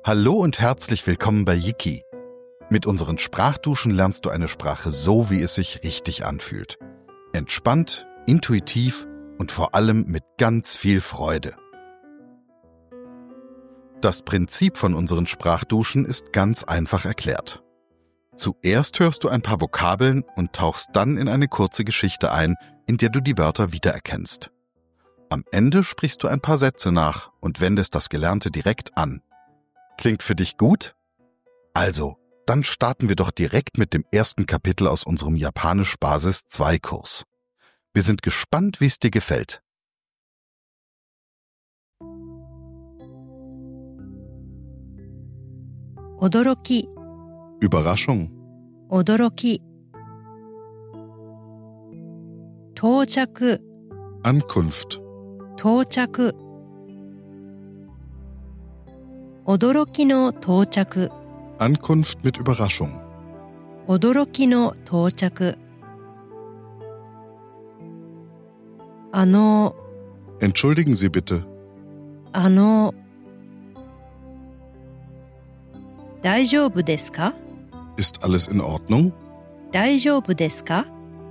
Hallo und herzlich willkommen bei Yiki. Mit unseren Sprachduschen lernst du eine Sprache so, wie es sich richtig anfühlt. Entspannt, intuitiv und vor allem mit ganz viel Freude. Das Prinzip von unseren Sprachduschen ist ganz einfach erklärt. Zuerst hörst du ein paar Vokabeln und tauchst dann in eine kurze Geschichte ein, in der du die Wörter wiedererkennst. Am Ende sprichst du ein paar Sätze nach und wendest das Gelernte direkt an. Klingt für dich gut? Also, dann starten wir doch direkt mit dem ersten Kapitel aus unserem Japanisch-Basis-2-Kurs. Wir sind gespannt, wie es dir gefällt. Odoroki, Überraschung, 驚き。到着、 Ankunft, 到着。驚きの到着、 Ankunft mit Überraschung, 驚きの到着。 Entschuldigen Sie bitte, 大丈夫ですか？ ist alles in Ordnung? 大丈夫ですか？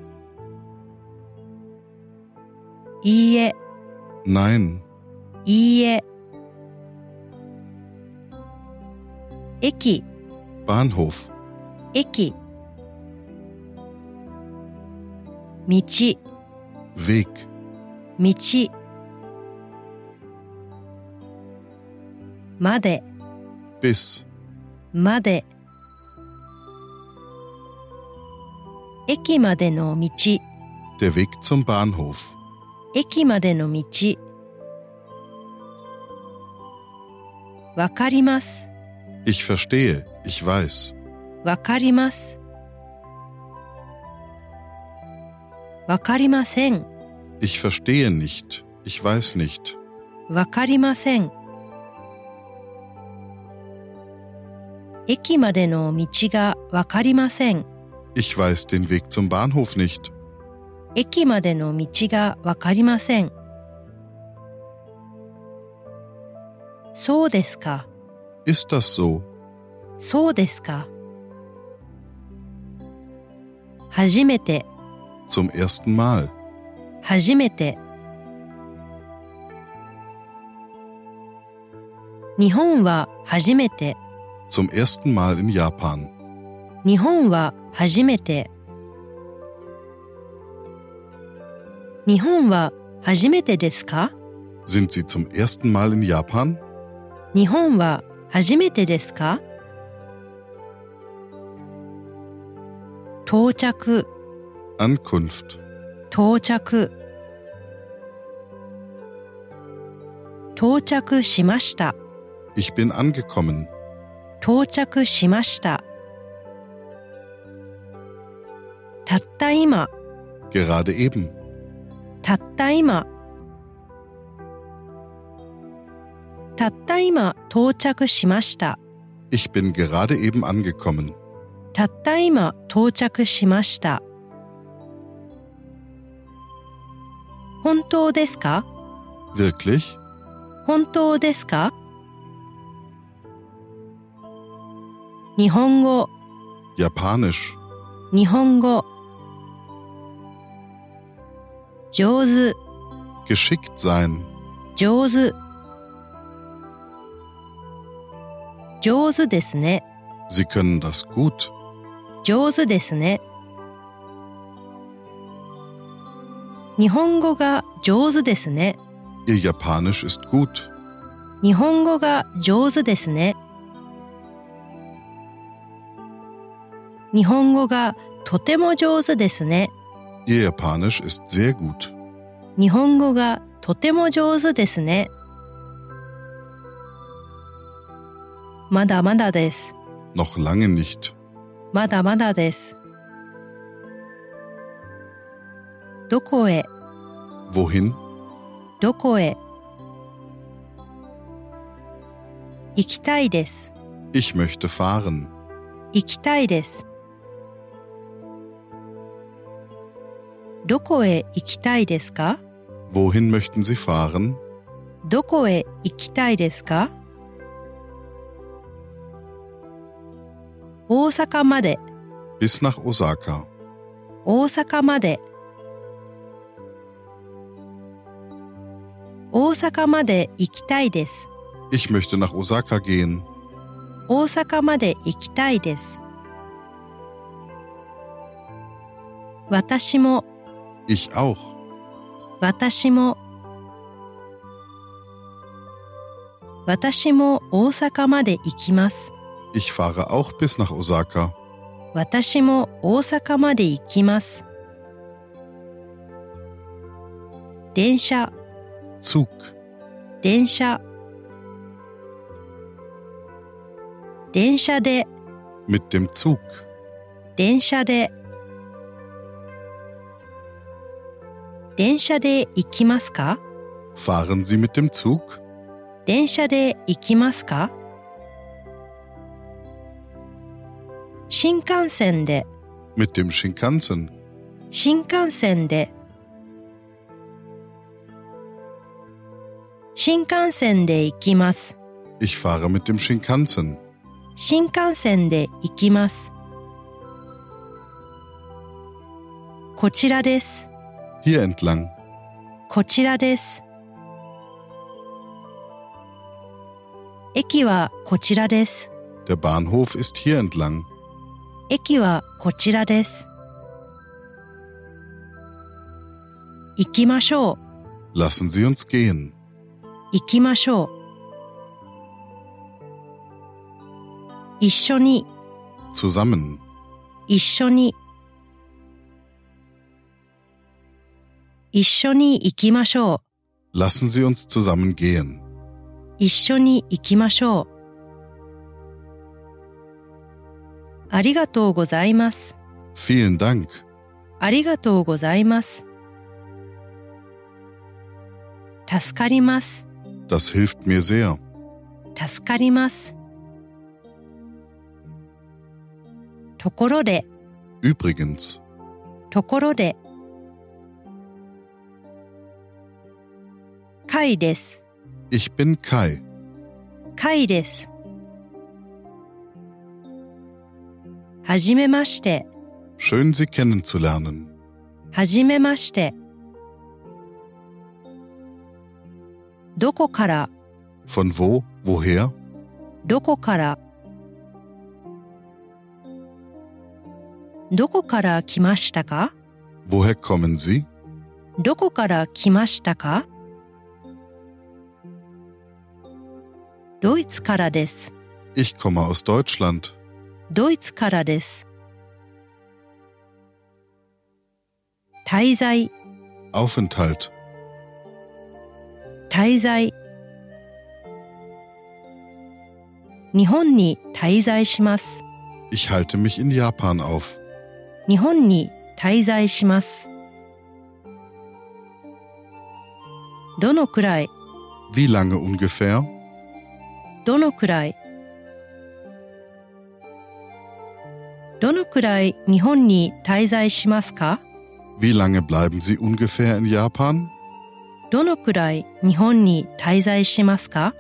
いいえ、 Nein, いいえ。駅、 Bahnhof, 駅。道、 Weg, 道。まで、 bis, まで。駅までの道、 der Weg zum Bahnhof, 駅までの道。わかります、 ich verstehe, ich weiß, わかります。わかりません、 ich verstehe nicht, ich weiß nicht, わかりません。駅までの道がわかりません。 ich weiß den Weg zum Bahnhof nicht, 駅までの道がわかりません。そうですか、 ist das so? そうですか。初めて、 Zum ersten Mal, 初めて。日本は初めて、 zum ersten Mal in Japan, 日本は初めて。日本は初めてですか？ sind Sie zum ersten Mal in Japan? 日本は初めてですか？到着、 Ankunft, 到着。到着しました。 ich bin angekommen, 到着しました。たった今、 gerade eben, たった今。たった今到着しました。 ich bin gerade eben angekommen, たった今到着しました。本当ですか？ wirklich? 本当ですか？日本語、 Japanisch, 日本語。上手、 geschickt sein, 上手。上手ですね。 Sie können das gut, 上手ですね。日本語が上手ですね。 Ihr Japanisch ist gut, 日本語が上手ですね。日本語がとても上手ですね。 Ihr Japanisch ist sehr gut, 日本語がとても上手ですね。まだまだです。 noch lange nicht, まだまだです。どこへ、 wohin? どこへ。行きたいです。 Ich möchte fahren, 行きたいです。どこへ行きたいですか？ wohin möchten Sie fahren? どこへ行きたいですか？ 大阪まで bis nach Osaka. 大阪まで大阪まで行きたいです。 Ich möchte nach Osaka gehen. 大阪まで行きたいです。私も Ich auch. 私も大阪まで行きます。 Ich fahre auch bis nach Osaka. 私も大阪まで行きます。電車 Zug. 電車電車で Mit dem Zug. 電車で電車で行きますか？ Fahren Sie mit dem Zug? 電車で行きますか？新幹線で Mit dem Shinkansen. 新幹線で新幹線で行きます。 Ich fahre mit dem Shinkansen. 新幹線で行きます。こちらです。 Hier entlang. こちらです。駅はこちらです。 Der Bahnhof ist hier entlang. 駅はこちらです。行きましょう。 Lassen Sie uns gehen. 行きましょう。一緒に Zusammen. 一緒に一緒に行きましょう。 Lassen Sie uns zusammen gehen. 一緒に行きましょう。ありがとうございます。 Vielen Dank. ありがとうございます。助かります。 Das hilft mir sehr. 助かります。ところで、 Übrigens. ところで。Kai です。 Ich bin Kai. Kai です。はじめまして。 Schön, Sie kennenzulernen. はじめまして。どこから Von wo? Woher? どこからどこから来ましたか？ Woher kommen Sie? どこから来ましたか？ドイツからです。 Ich komme aus Deutschland. ドイツからです。滞在 Aufenthalt. 滞在日本に滞在します。 Ich halte mich in Japan auf. 日本に滞在します。どのくらい Wie lange ungefähr? どのくらいどのくらい日本に滞在しますか？ Wie lange bleiben Sie ungefähr in Japan? どのくらい日本に滞在しますか？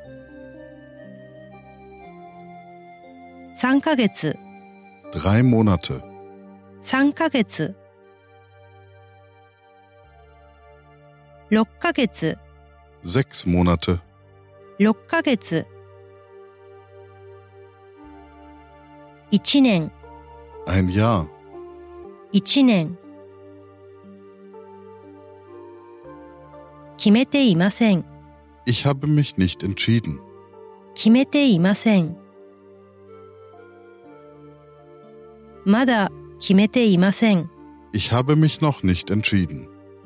3ヶ月 3 Monate. 3ヶ月6ヶ月 6 Monate. 6ヶ月1年 Ein Jahr. 1年決めていません。 Ich habe mich nicht entschieden. 決めていません。まだ決めていません。 Ich habe mich noch nicht entschieden.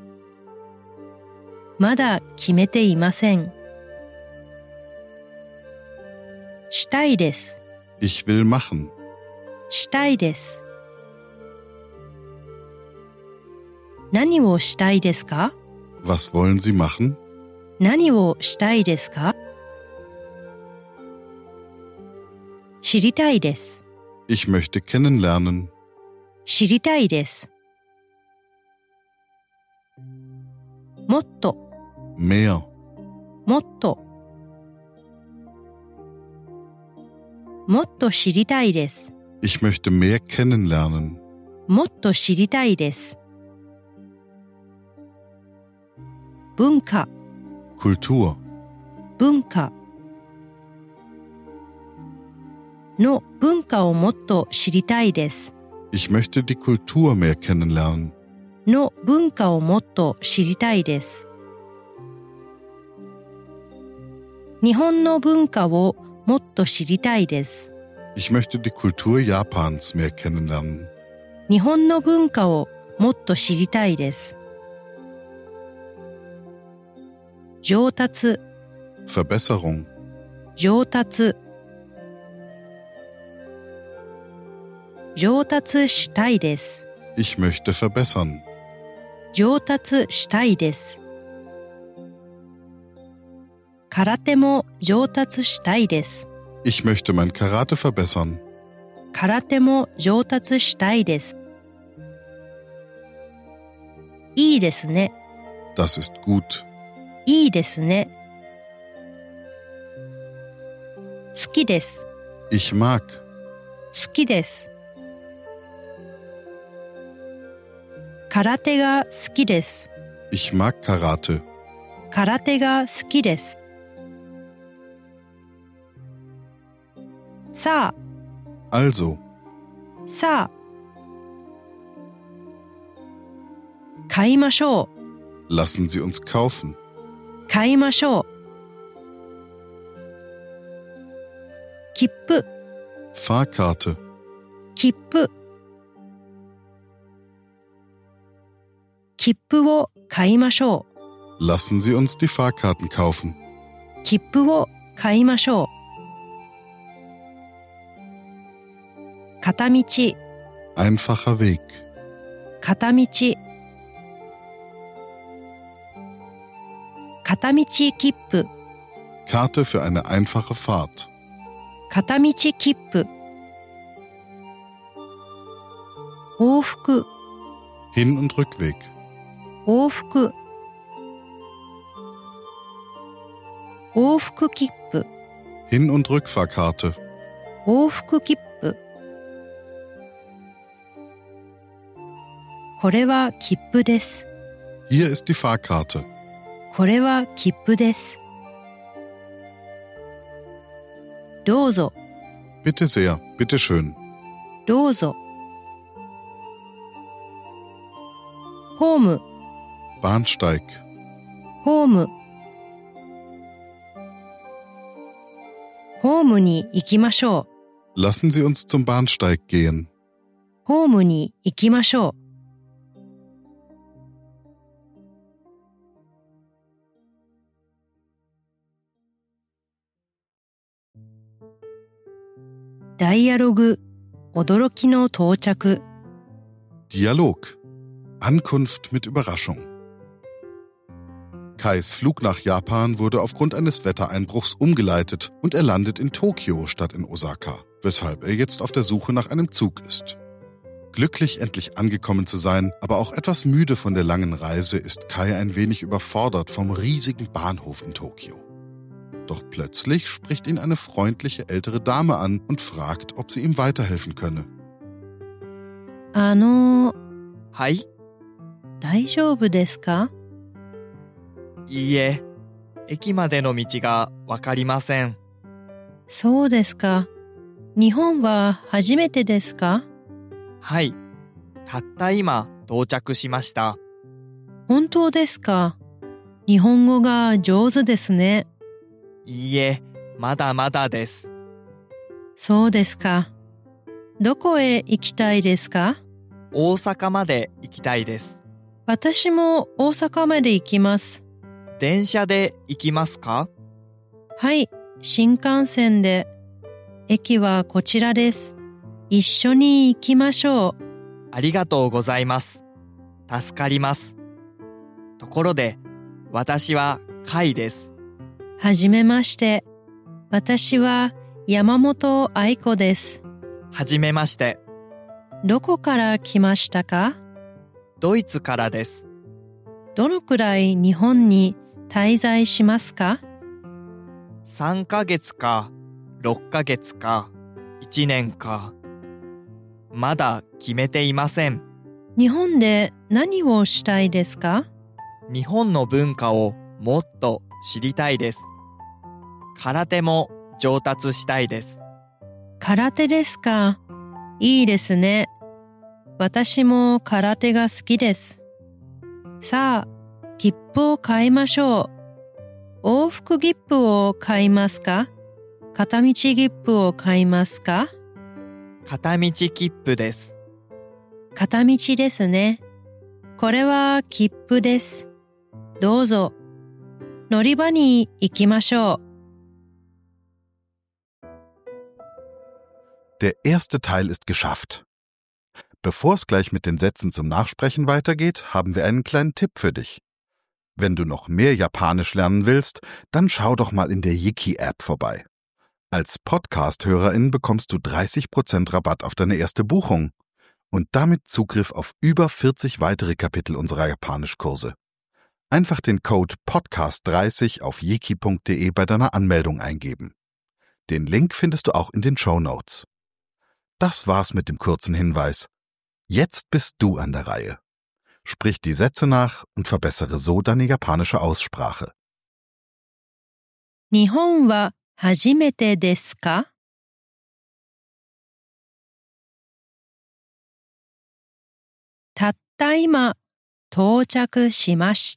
まだ決めていません。したいです。 Ich will machen. したいです。何をしたいですか？ Was wollen Sie machen? 何をしたいですか？知りたいです。 Ich möchte kennenlernen. 知りたいです。もっと Mehr. もっともっと知りたいです。 Ich möchte mehr kennenlernen. もっと知りたいです。文化、 Kultur. 文化の文化をもっと知りたいです。 Ich möchte die Kultur mehr kennenlernen. の文化をもっと知りたいです。日本の文化をもっと知りたいです。 Ich möchte die Kultur Japans mehr kennenlernen. 日本の文化をもっと知りたいです。上達、 Verbesserung. 上達。上達したいです。 Ich möchte verbessern. 上達したいです。空手も上達したいです。 Ich möchte mein Karate verbessern. 空手も上達したいです。いいですね。 Das ist gut. いいですね。好きです。 Ich mag. 好きです。空手が好きです。 Ich mag Karate. 空手が好きです。さあ、 Also, さあ。買いましょう。 lassen Sie uns kaufen. 買いましょう。切符、 Fahrkarte. 切符。切符を買いましょう。 Lassen Sie uns die Fahrkarten kaufen. 切符を買いましょう。片道、 Einfacher Weg. 片道。片道切符、 Karte für eine einfache Fahrt. 片道切符。往復、 Hin- und Rückweg. 往復。往復切符、 Hin- und Rückfahrkarte. 往復切符。これは切符です。 Hier ist die Fahrkarte. これは切符です。どうぞ、 Bitte sehr, bitte schön. どうぞ。ホーム、 Bahnsteig. ホーム。ホームに行きましょう。 Lassen Sie uns zum Bahnsteig gehen. ホームに行きましょう。ダイアログ、驚きの到着。 Dialog. Ankunft mit Überraschung. Kais Flug nach Japan wurde aufgrund eines Wettereinbruchs umgeleitet und er landet in Tokio statt in Osaka, weshalb er jetzt auf der Suche nach einem Zug ist. Glücklich endlich angekommen zu sein, aber auch etwas müde von der langen Reise, ist Kai ein wenig überfordert vom riesigen Bahnhof in Tokio. Doch plötzlich spricht ihn eine freundliche ältere Dame an und fragt, ob sie ihm weiterhelfen könne. はい、 大丈夫ですか？ いいえ、駅までの道がわかりません。 そうですか。日本は初めてですか？ はい、たった今到着しました。 本当ですか？日本語が上手ですね。 いいえ、まだまだです。 そうですか。どこへ行きたいですか？ 大阪まで行きたいです。 私も大阪まで行きます。 電車で行きますか？ はい、新幹線で。駅はこちらです。一緒に行きましょう。 ありがとうございます。助かります。ところで、私はカイです。 はじめまして。私は山本愛子です。 はじめまして。 どこから来ましたか？ ドイツからです。 どのくらい日本に滞在しますか ？3ヶ月か、6ヶ月か、1年か。 まだ決めていません。 日本で何をしたいですか？ 日本の文化をもっと知りたいです。空手も上達したいです。 空手ですか。いいですね。私も空手が好きです。さあ、切符を買いましょう。往復切符を買いますか？片道切符を買いますか？ 片道切符です。 片道ですね。これは切符です。どうぞ。乗り場に行きましょう。 Der erste Teil ist geschafft. Bevor es gleich mit den Sätzen zum Nachsprechen weitergeht, haben wir einen kleinen Tipp für dich. Wenn du noch mehr Japanisch lernen willst, dann schau doch mal in der Yiki-App vorbei. Als Podcast-Hörerin bekommst du 30% Rabatt auf deine erste Buchung und damit Zugriff auf über 40 weitere Kapitel unserer Japanischkurse. Einfach den Code PODCAST30 auf yiki.de bei deiner Anmeldung eingeben. Den Link findest du auch in den Shownotes. Das war's mit dem kurzen Hinweis. Jetzt bist du an der Reihe. Sprich die Sätze nach und verbessere so deine japanische Aussprache. 日本は初めてですか？たった今到着しました。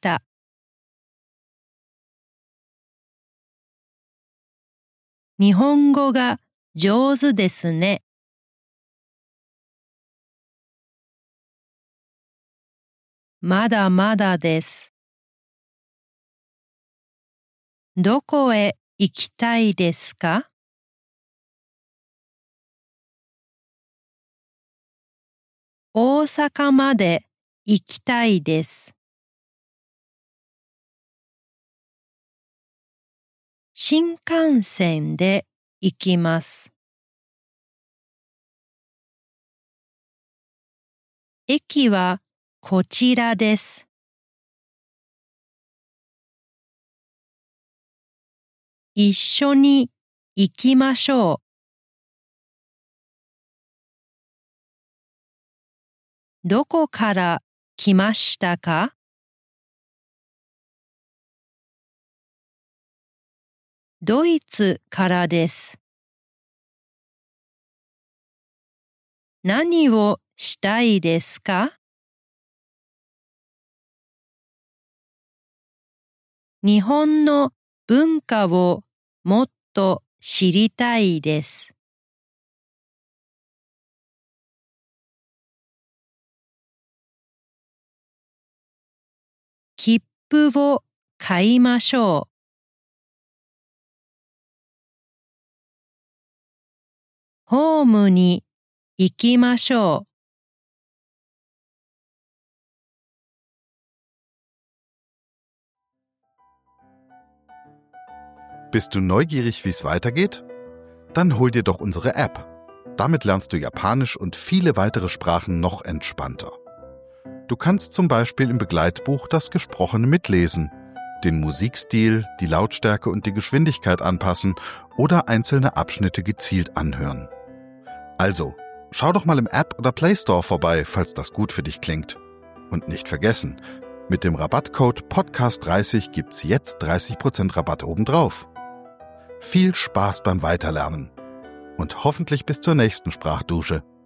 日本語が上手ですね。まだまだです。どこへ行きたいですか？大阪まで行きたいです。新幹線で行きます。駅はこちらです。一緒に行きましょう。どこから来ましたか？ドイツからです。何をしたいですか？日本の文化をもっと知りたいです。切符を買いましょう。ホームに行きましょう。 Bist du neugierig, wie es weitergeht? Dann hol dir doch unsere App. Damit lernst du Japanisch und viele weitere Sprachen noch entspannter. Du kannst zum Beispiel im Begleitbuch das Gesprochene mitlesen, den Musikstil, die Lautstärke und die Geschwindigkeit anpassen oder einzelne Abschnitte gezielt anhören. Also, schau doch mal im App oder Play Store vorbei, falls das gut für dich klingt. Und nicht vergessen, mit dem Rabattcode PODCAST30 gibt's jetzt 30% Rabatt obendrauf. Viel Spaß beim Weiterlernen und hoffentlich bis zur nächsten Sprachdusche.